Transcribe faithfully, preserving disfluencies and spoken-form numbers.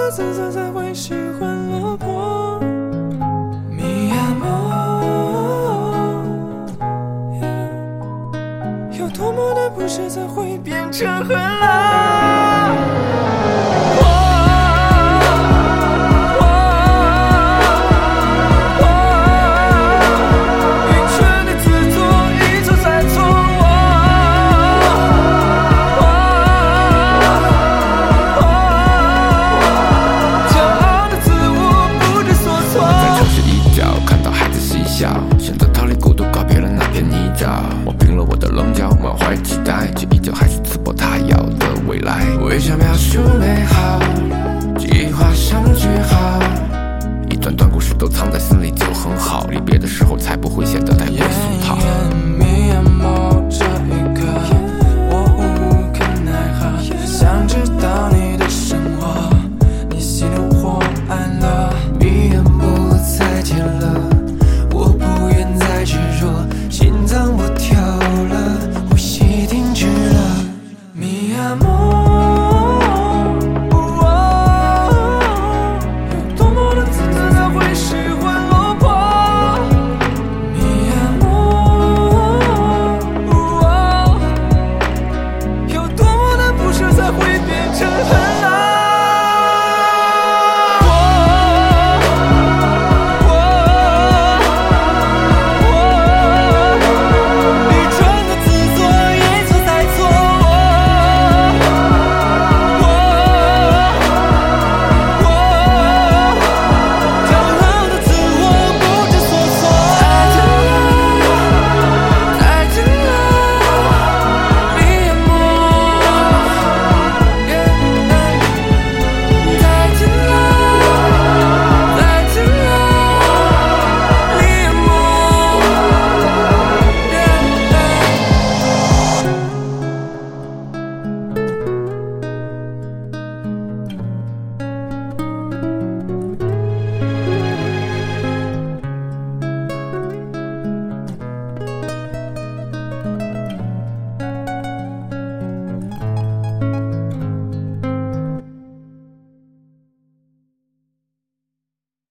的自责才会喜欢落魄。Mi amor， 有多么的不舍才会变成恨啊。 选择逃离孤独，告别了那片泥沼。我冰了我的棱角，满怀期待，却依旧还是刺破他要的未来。微笑描述美好，计划上句号，一段段故事都藏在心里就很好，离别的时候才不会显得太过俗套。 Mi amor， 这一刻我无可奈何，想知道你的生活，你喜怒或哀乐。 Mi amor， 再见了。我不愿再执着，心脏不跳了，呼吸停止了。 Mi amor。